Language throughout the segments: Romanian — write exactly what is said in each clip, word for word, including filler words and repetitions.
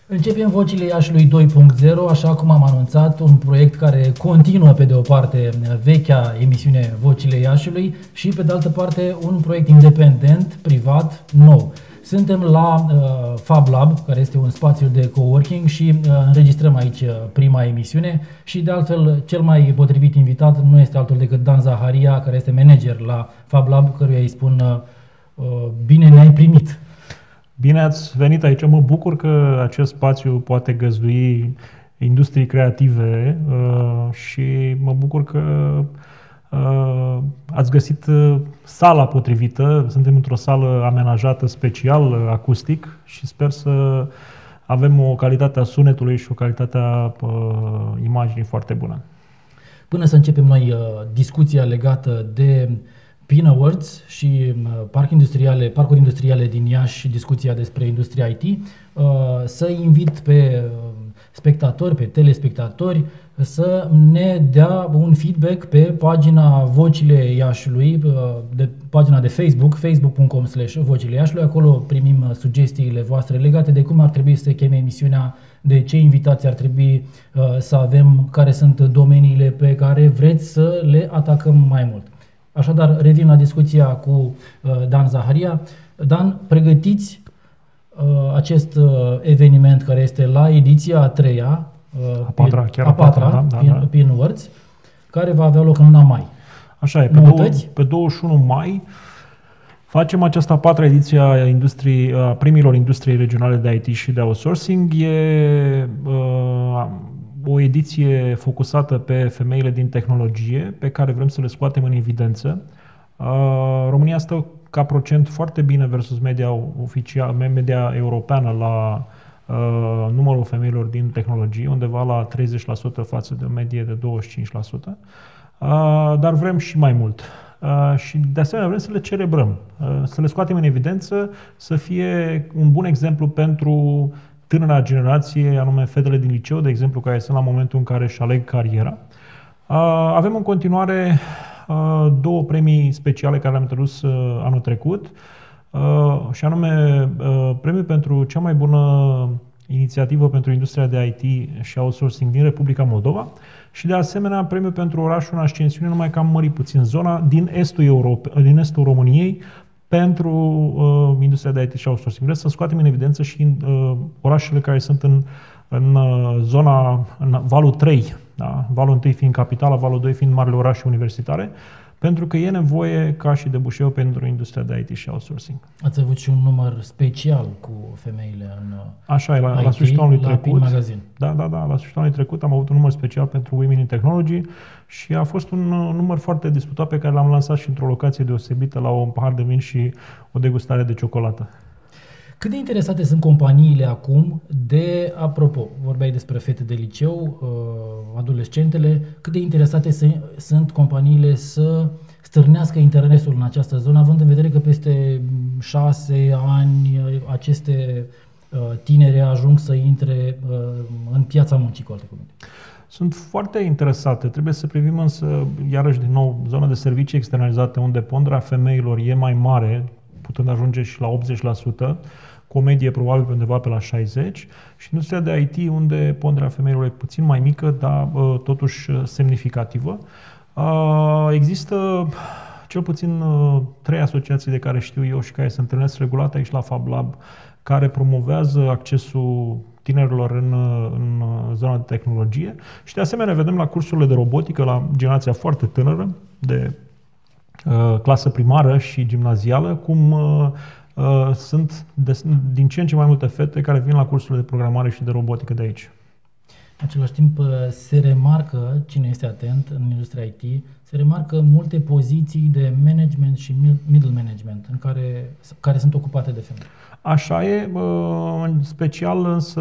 Începem Vocile Iașiului doi punct zero, așa cum am anunțat, un proiect care continuă pe de o parte vechea emisiune Vocile Iașiului și pe de altă parte un proiect independent, privat, nou. Suntem la uh, Fab Lab, care este un spațiu de coworking și uh, înregistrăm aici uh, prima emisiune și de altfel cel mai potrivit invitat nu este altul decât Dan Zaharia, care este manager la Fab Lab, căruia îi spun uh, uh, bine ne-ai primit. Bine ați venit aici, mă bucur că acest spațiu poate găzdui industrii creative uh, și mă bucur că uh, ați găsit uh, sala potrivită. Suntem într-o sală amenajată special, uh, acustic, și sper să avem o calitate a sunetului și o calitate a uh, imaginii foarte bună. Până să începem noi uh, discuția legată de Pin Awards și uh, parc industriale, parcuri industriale din Iași și discuția despre industria I T, uh, să invit pe uh, spectatori, pe telespectatori să ne dea un feedback pe pagina Vocile Iașiului, uh, de pagina de Facebook, facebook punct com slash vocile Iașiului. Acolo primim uh, sugestiile voastre legate de cum ar trebui să se cheme emisiunea, de ce invitații ar trebui uh, să avem, care sunt domeniile pe care vreți să le atacăm mai mult. Așadar, revin la discuția cu uh, Dan Zaharia. Dan, pregătiți uh, acest uh, eveniment care este la ediția a treia, uh, a patra, pin, chiar a patra, da, da, pin, da. Pin Awards, care va avea loc în luna mai. Așa e, pe, două, pe douăzeci și unu mai facem această a patra ediție a, industrii, a primilor industrii regionale de I T și de outsourcing. E uh, o ediție focusată pe femeile din tehnologie, pe care vrem să le scoatem în evidență. Uh, România stă ca procent foarte bine versus media oficială, media europeană la uh, numărul femeilor din tehnologie, undeva la treizeci la sută față de o medie de douăzeci și cinci la sută. Uh, dar vrem și mai mult. Uh, și de asemenea vrem să le celebrăm, uh, să le scoatem în evidență, să fie un bun exemplu pentru tânăra generație, anume fetele din liceu, de exemplu, care sunt la momentul în care își aleg cariera. Avem în continuare două premii speciale care le-am introdus anul trecut, și anume premiul pentru cea mai bună inițiativă pentru industria de I T și outsourcing din Republica Moldova și de asemenea premiul pentru orașul în ascensiune, numai că am mărit puțin zona, din estul Europe, din estul României, pentru uh, industria de I T și outsourcing. Vreau să scoatem în evidență și uh, orașele care sunt în, în uh, zona, în valul trei, da? Valul unu fiind capitala, valul doi fiind marile orașe universitare, pentru că e nevoie ca și debușeu pentru industria de I T și outsourcing. Ați avut și un număr special cu femeile în Așa e, la, I T, la sfârșitul anului la trecut. Pin Magazine. Da, da, da, la sfârșitul anului trecut am avut un număr special pentru Women in Technology și a fost un număr foarte disputat pe care l-am lansat și într-o locație deosebită, la un pahar de vin și o degustare de ciocolată. Cât de interesate sunt companiile acum de, apropo, vorbeai despre fete de liceu, adolescentele, cât de interesate sunt companiile să stârnească interesul în această zonă, având în vedere că peste șase ani aceste tinere ajung să intre în piața muncii, cu alte cuvinte? Sunt foarte interesate. Trebuie să privim însă, iarăși din nou, zona de servicii externalizate, unde ponderea femeilor e mai mare, putând ajunge și la optzeci la sută, cu o medie probabil undeva pe la șaizeci la sută, și industria de I T, unde ponderea femeilor e puțin mai mică, dar totuși semnificativă. Există cel puțin trei asociații de care știu eu și care se întâlnesc regulat aici la Fab Lab, care promovează accesul tinerilor în, în zona de tehnologie și de asemenea vedem la cursurile de robotică la generația foarte tânără, de uh, clasă primară și gimnazială, cum uh, uh, sunt de, din ce în ce mai multe fete care vin la cursurile de programare și de robotică de aici. În același timp se remarcă, cine este atent în industria I T, se remarcă multe poziții de management și middle management în care, care sunt ocupate de femei. Așa e, în special însă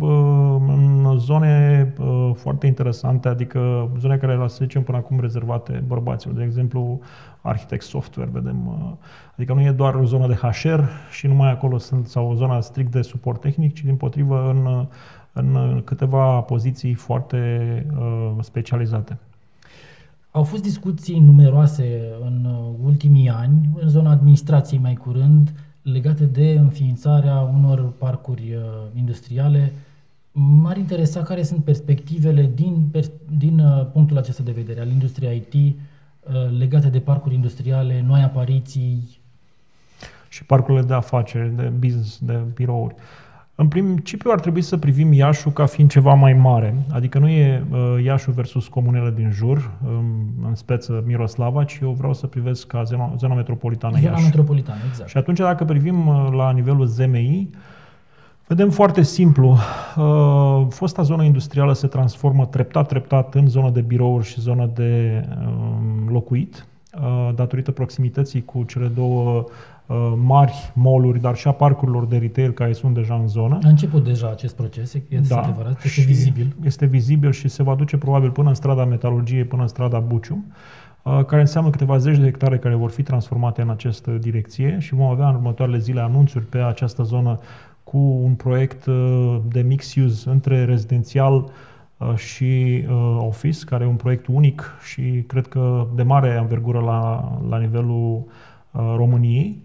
în zone foarte interesante, adică zone care, să zicem, până acum rezervate bărbaților. De exemplu, architect software, vedem. Adică nu e doar o zonă de H R și numai acolo sunt, sau o zonă strict de suport tehnic, ci dimpotrivă în, în câteva poziții foarte uh, specializate. Au fost discuții numeroase în ultimii ani, în zona administrației mai curând, legate de înființarea unor parcuri uh, industriale M-ar interesa care sunt perspectivele din, din punctul acesta de vedere al industriei I T legate de parcuri industriale, noi apariții. Și parcurile de afaceri, de business, de birouri. În principiu ar trebui să privim Iașul ca fiind ceva mai mare, adică nu e uh, Iașul versus comunele din jur, um, în speță Miroslava, ci eu vreau să privesc ca zona, zona metropolitană Zona Iași. metropolitană, exact. Și atunci dacă privim uh, la nivelul Z M I, vedem foarte simplu, uh, fosta zonă industrială se transformă treptat, treptat în zonă de birouri și zonă de uh, locuit, uh, datorită proximității cu cele două uh, mari mall-uri, dar și a parcurilor de retail care sunt deja în zonă. A început deja acest proces, este da, adevărat, este vizibil. Este vizibil și se va duce probabil până în strada Metalurgiei, până în strada Bucium, uh, care înseamnă câteva zeci de hectare care vor fi transformate în această direcție și vom avea în următoarele zile anunțuri pe această zonă cu un proiect de mix-use între rezidențial și office, care e un proiect unic și cred că de mare anvergură la, la nivelul României,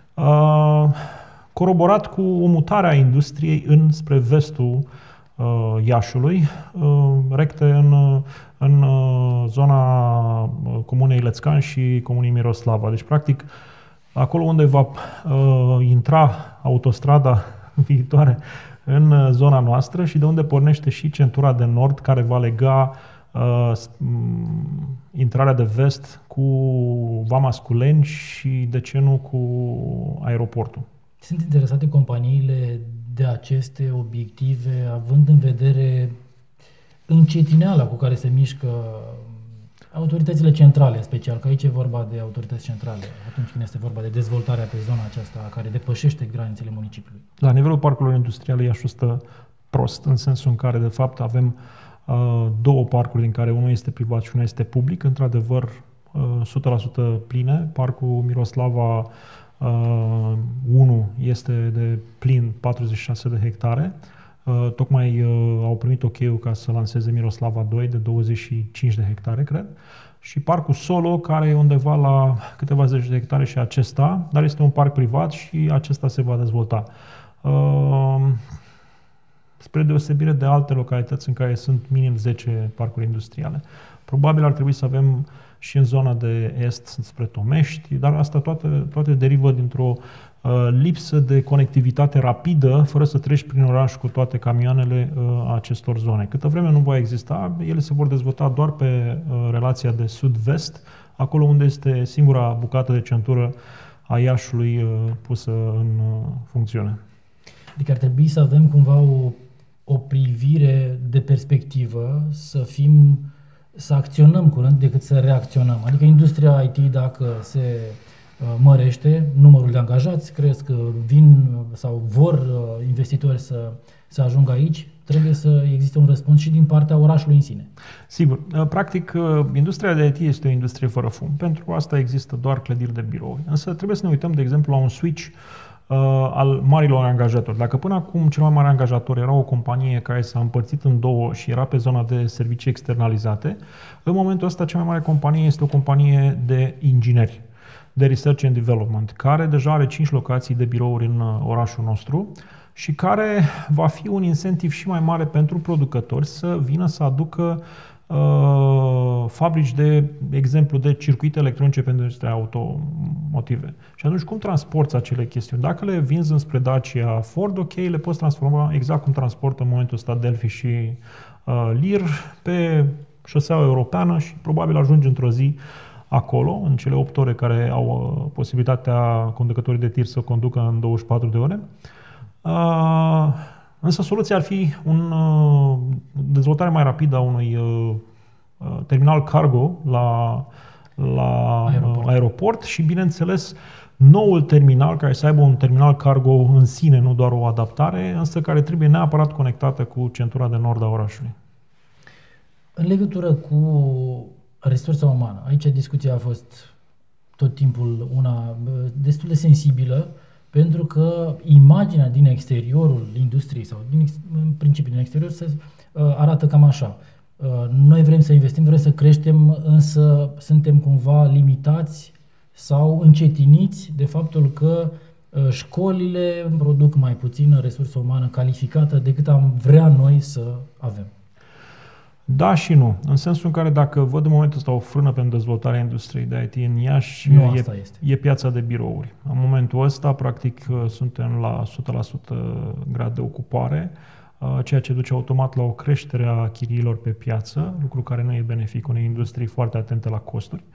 coroborat cu o mutare a industriei înspre vestul Iașului, recte în, în zona comunei Lețcan și comunei Miroslava. Deci, practic, acolo unde va intra autostrada viitoare în zona noastră și de unde pornește și centura de nord care va lega uh, intrarea de vest cu Vama Sculeni și, de ce nu, cu aeroportul. Sunt interesate companiile de aceste obiective, având în vedere încetineala cu care se mișcă autoritățile centrale, în special, că aici e vorba de autorități centrale, atunci când este vorba de dezvoltarea pe zona aceasta care depășește granițele municipiului. La nivelul parcurilor industriale Iașul stă prost, în sensul în care, de fapt, avem uh, două parcuri din care unul este privat și unul este public, într-adevăr uh, o sută la sută pline. Parcul Miroslava uh, unu este de plin patruzeci și șase de hectare. Uh, tocmai uh, au primit ok-ul ca să lanseze Miroslava doi de douăzeci și cinci de hectare, cred. Și parcul Solo, care e undeva la câteva zeci de hectare și acesta, dar este un parc privat și acesta se va dezvolta. Uh, spre deosebire de alte localități în care sunt minim zece parcuri industriale. Probabil ar trebui să avem și în zona de est spre Tomești, dar asta toate, toate derivă dintr-o uh, lipsă de conectivitate rapidă, fără să treci prin oraș cu toate camioanele uh, acestor zone. Câtă vreme nu va exista, ele se vor dezvolta doar pe uh, relația de sud-vest, acolo unde este singura bucată de centură a Iașului uh, pusă în uh, funcțiune. Adică ar trebui să avem cumva o, o privire de perspectivă, să fim să acționăm curând decât să reacționăm. Adică industria I T, dacă se uh, mărește, numărul de angajați cresc, vin sau vor uh, investitori să, să ajungă aici, trebuie să existe un răspuns și din partea orașului în sine. Sigur. Practic, industria de I T este o industrie fără fum. Pentru asta există doar clădiri de birouri. Însă trebuie să ne uităm, de exemplu, la un switch Uh, al marilor angajatori. Dacă până acum cel mai mare angajator era o companie care s-a împărțit în două și era pe zona de servicii externalizate, în momentul ăsta cea mai mare companie este o companie de ingineri, de research and development, care deja are cinci locații de birouri în orașul nostru și care va fi un incentiv și mai mare pentru producători să vină să aducă Uh, fabrici de exemplu de circuite electronice pentru industria automotive. Și atunci cum transporti acele chestiuni? Dacă le vinzi înspre Dacia Ford, ok, le poți transforma exact cum transportă în momentul ăsta Delphi și uh, Lear pe șoseaua europeană și probabil ajungi într-o zi acolo, în cele opt ore care au uh, posibilitatea conducătorii de tir să conducă în douăzeci și patru de ore. Uh, Însă soluția ar fi un uh, dezvoltare mai rapidă a unui uh, terminal cargo la, la aeroport. aeroport și, bineînțeles, noul terminal, care să aibă un terminal cargo în sine, nu doar o adaptare, însă care trebuie neapărat conectată cu centura de nord a orașului. În legătură cu resursa umană, aici discuția a fost tot timpul una destul de sensibilă, pentru că imaginea din exteriorul industriei sau din, în principiu din exterior se uh, arată cam așa. Uh, noi vrem să investim, vrem să creștem, însă suntem cumva limitați sau încetiniți de faptul că școlile produc mai puțină resursă umană calificată decât am vrea noi să avem. Da și nu. În sensul în care dacă văd în momentul ăsta o frână pentru dezvoltarea industriei de I T în Iași, nu, e, asta este. e piața de birouri. În momentul ăsta, practic, suntem la o sută la sută grad de ocupare, ceea ce duce automat la o creștere a chiriilor pe piață, lucru care nu e benefic unei industrii foarte atente la costuri.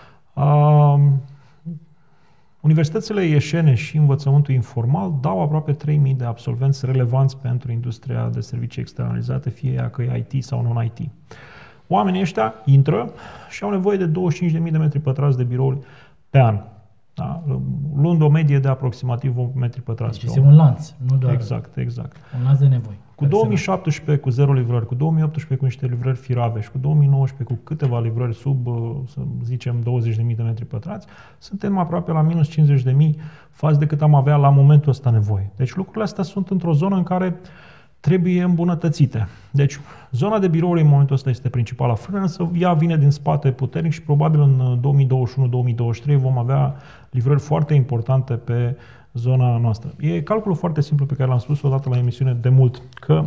Universitățile ieșene și învățământul informal dau aproape trei mii de absolvenți relevanți pentru industria de servicii externalizate, fie ea că e I T sau non-I T. Oamenii ăștia intră și au nevoie de douăzeci și cinci de mii de metri pătrați de birouri pe an. Da? Luând o medie de aproximativ un metri pătrați. Deci este un lanț, nu doar exact, exact. un lanț de nevoi. Cu două mii șaptesprezece cu zero livrări, cu două mii optsprezece cu niște livrări firave și cu două mii nouăsprezece cu câteva livrări sub, să zicem, douăzeci de mii de metri pătrați, suntem aproape la minus cincizeci de mii față de cât am avea la momentul ăsta nevoie. Deci lucrurile astea sunt într-o zonă în care trebuie îmbunătățite. Deci zona de birouri în momentul ăsta este principala frână, însă ea vine din spate puternic și probabil în două mii douăzeci și unu două mii douăzeci și trei vom avea livrări foarte importante pe zona noastră. E calculul foarte simplu pe care l-am spus odată la emisiune de mult, că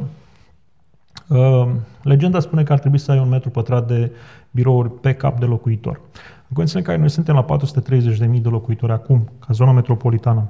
uh, legenda spune că ar trebui să ai un metru pătrat de birouri pe cap de locuitor. În condițiile în care noi suntem la patru sute treizeci de mii de locuitori acum, ca zona metropolitană,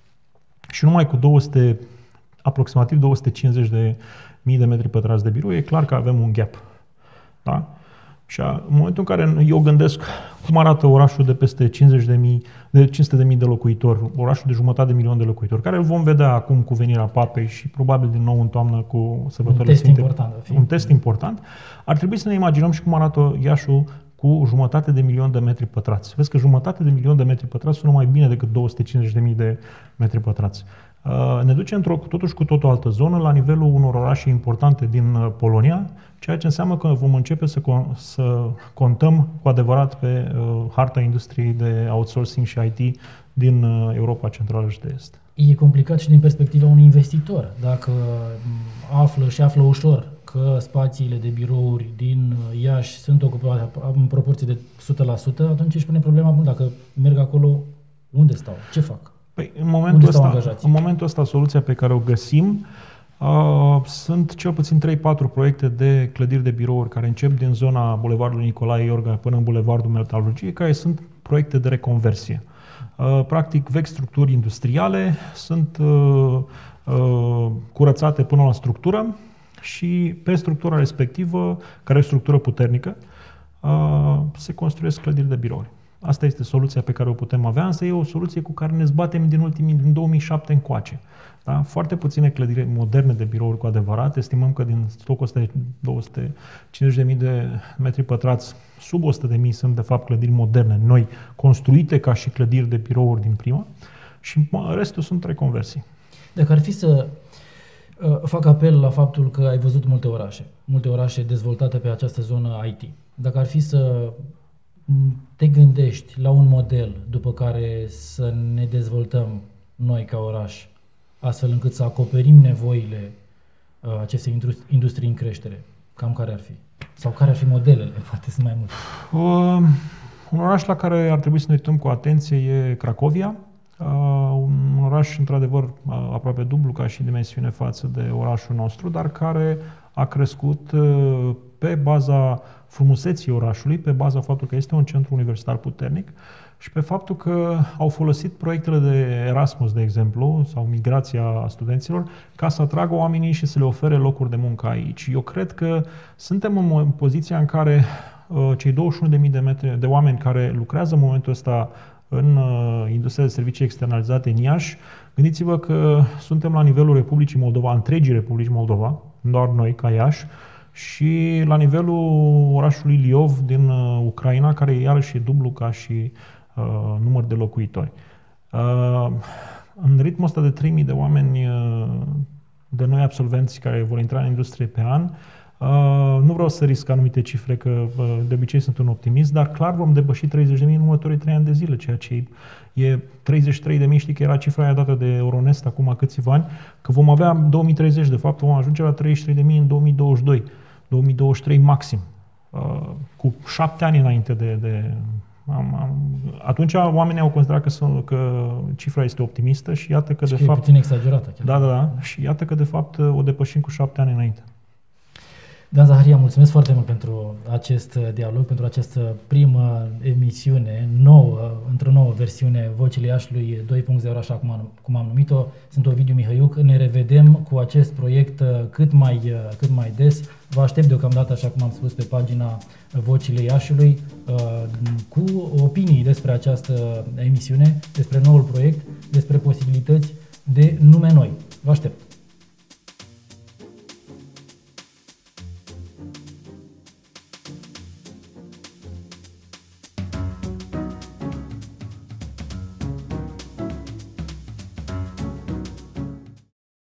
și numai cu două sute, aproximativ două sute cincizeci de mii de metri pătrați de birou, e clar că avem un gap. Da? Și în momentul în care eu gândesc cum arată orașul de peste cincizeci de mii, de cinci sute de mii de locuitori, orașul de jumătate de milion de locuitori, care îl vom vedea acum cu venirea papei și probabil din nou în toamnă cu sărbătorile sfinte. Un test important. Un test important. Ar trebui să ne imaginăm și cum arată Iașul cu jumătate de milion de metri pătrați. Vezi că jumătate de milion de metri pătrați sună mai bine decât două sute cincizeci de mii de metri pătrați. Ne duce într-o totuși cu tot o altă zonă, la nivelul unor orașe importante din Polonia, ceea ce înseamnă că vom începe să, con- să contăm cu adevărat pe uh, harta industriei de outsourcing și I T din uh, Europa Centrală și de Est. E complicat și din perspectiva unui investitor. Dacă află și află ușor că spațiile de birouri din Iași sunt ocupate în proporție de o sută la sută, atunci își pune problema, bun, dacă merg acolo, unde stau? Ce fac? Păi, în momentul ăsta, în momentul ăsta, soluția pe care o găsim uh, sunt cel puțin trei patru proiecte de clădiri de birouri care încep din zona Bulevardului Nicolae Iorga până în Bulevardul Metalurgiei, care sunt proiecte de reconversie. Uh, practic, vechi structuri industriale sunt uh, uh, curățate până la structură și pe structura respectivă, care e o structură puternică, uh, se construiesc clădiri de birouri. Asta este soluția pe care o putem avea, însă e o soluție cu care ne zbatem din ultimii, din două mii șapte încoace. Da? Foarte puține clădiri moderne de birouri cu adevărat. Estimăm că din stocul ăsta de două sute cincizeci de mii de metri pătrați, sub o sută de mii sunt de fapt clădiri moderne, noi, construite ca și clădiri de birouri din prima și restul sunt reconversii. Dacă ar fi să uh, fac apel la faptul că ai văzut multe orașe, multe orașe dezvoltate pe această zonă I T, dacă ar fi să te gândești la un model după care să ne dezvoltăm noi ca oraș, astfel încât să acoperim nevoile uh, acestei industrii în creștere, cam care ar fi? Sau care ar fi modelele? Poate sunt mai multe. Uh, un oraș la care ar trebui să ne uităm cu atenție e Cracovia. Uh, un oraș, într-adevăr, uh, aproape dublu ca și dimensiune față de orașul nostru, dar care a crescut uh, pe baza frumuseții orașului, pe baza faptului că este un centru universitar puternic și pe faptul că au folosit proiectele de Erasmus, de exemplu, sau migrația studenților, ca să atragă oamenii și să le ofere locuri de muncă aici. Eu cred că suntem în poziția în care uh, cei douăzeci și unu de mii de, metri, de oameni care lucrează în momentul ăsta în uh, industria de servicii externalizate în Iași, gândiți-vă că suntem la nivelul Republicii Moldova, întregii Republici Moldova, doar noi ca Iași, și la nivelul orașului Liov din uh, Ucraina, care iarăși e dublu ca și uh, număr de locuitori. Uh, în ritmul ăsta de trei mii de oameni, uh, de noi absolvenți care vor intra în industrie pe an, uh, nu vreau să risc anumite cifre, că uh, de obicei sunt un optimist, dar clar vom depăși treizeci de mii în următorii trei ani de zile, ceea ce e treizeci și trei de mii, știi că era cifra aia dată de Euronest acum câțiva ani, că vom avea în două mii treizeci, de fapt vom ajunge la treizeci și trei de mii în două mii douăzeci și doi. două mii douăzeci și trei maxim, cu șapte ani înainte de, de Am, am, atunci oamenii au considerat că, sunt, că cifra este optimistă și iată că și de că fapt... e puțin exagerată. Chiar. Da, da, da. Și iată că de fapt o depășim cu șapte ani înainte. Dan Zaharia, mulțumesc foarte mult pentru acest dialog, pentru această primă emisiune nouă, într-o nouă versiune Vocile Iașiului doi punct zero, așa cum am, cum am numit-o. Sunt Ovidiu Mihăiuc, ne revedem cu acest proiect cât mai, cât mai des. Vă aștept deocamdată, așa cum am spus, pe pagina Vocile Iașiului, cu opinii despre această emisiune, despre noul proiect, despre posibilități de nume noi. Vă aștept!